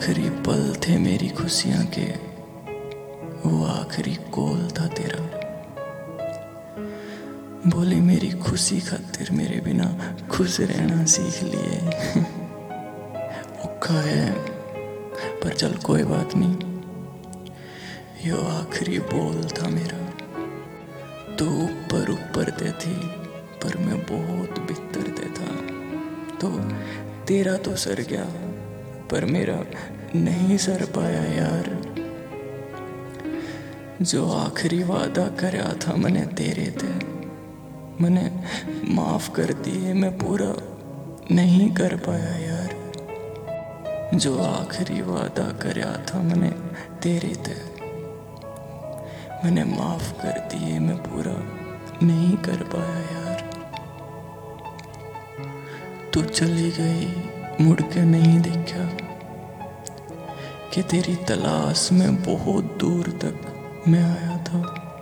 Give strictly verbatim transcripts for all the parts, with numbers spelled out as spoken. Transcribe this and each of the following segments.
आखिरी पल थे मेरी खुशियां के, वो आखिरी कॉल था तेरा। बोली मेरी खुशी खातिर मेरे बिना खुश रहना सीख लिए। औखा है पर चल कोई बात नहीं, यो आखिरी बोल था मेरा। तो ऊपर ऊपर दे थी पर मैं बहुत भीतर दे था। तो तेरा तो सर गया पर मेरा नहीं सर पाया यार। जो आखिरी वादा करया था मैंने तेरे ते, मैंने माफ कर दिए मैं पूरा नहीं कर पाया यार। जो आखिरी वादा करया था मैंने तेरे ते, मैंने माफ कर दिए मैं पूरा नहीं कर पाया यार। तू चली गई मुड़ के नहीं देखा कि तेरी तलाश में बहुत दूर तक मैं आया था।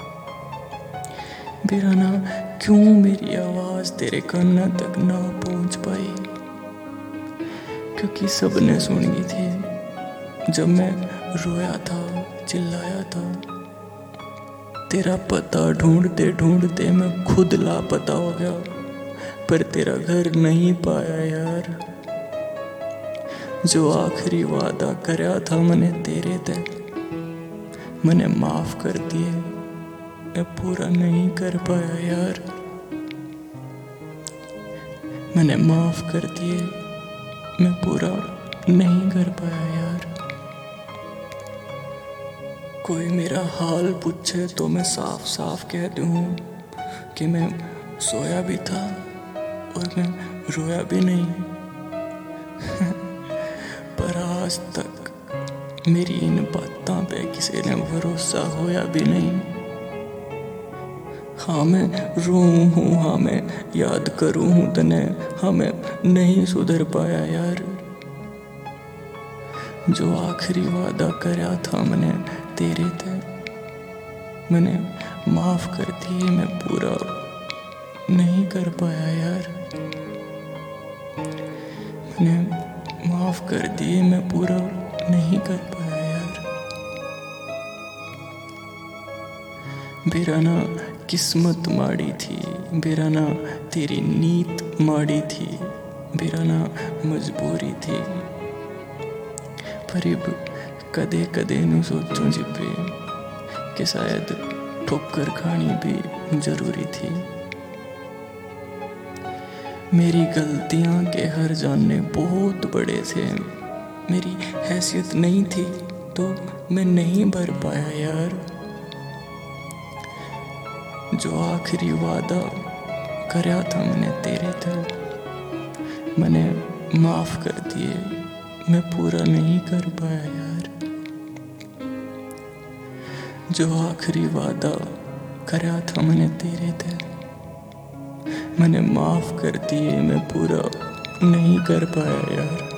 बिराना क्यों मेरी आवाज तेरे कानों तक ना पहुंच पाई, क्योंकि सबने सुनी थी जब मैं रोया था चिल्लाया था। तेरा पता ढूंढते ढूंढते मैं खुद लापता हो गया, पर तेरा घर नहीं पाया यार। जो आखिरी वादा करया था मैंने तेरे ते, मैंने माफ कर दिए मैं पूरा नहीं कर पाया यार। मैंने माफ कर दिए मैं पूरा नहीं कर पाया यार। कोई मेरा हाल पूछे तो मैं साफ साफ कह दूं कि मैं सोया भी था और मैं रोया भी नहीं। पर आज तक मेरी इन बातों पे किसी ने भरोसा होया भी नहीं। हाँ मैं रोऊं हूँ, हाँ मैं याद करूँ हूँ तने, हाँ मैं नहीं सुधर पाया यार। जो आखिरी वादा करया था मैंने तेरे थे, मैंने माफ कर दिए मैं पूरा नहीं कर पाया यार। मैंने माफ कर दिए मैं पूरा नहीं कर पाया यार। बिराना किस्मत माड़ी थी, बिराना तेरी नीत माड़ी थी, बिराना मजबूरी थी। पर अब कदे कदे नू सोचूं जिपे कि शायद ठोकर खानी भी जरूरी थी। मेरी गलतियां के हर जाने बहुत बड़े थे, मेरी हैसियत नहीं थी तो मैं नहीं भर पाया यार। जो आखिरी वादा करया था मैंने तेरे थे, मैंने माफ कर दिए मैं पूरा नहीं कर पाया यार। जो आखिरी वादा करया था मैंने तेरे थे, मैंने माफ कर दिए मैं पूरा नहीं कर पाया यार।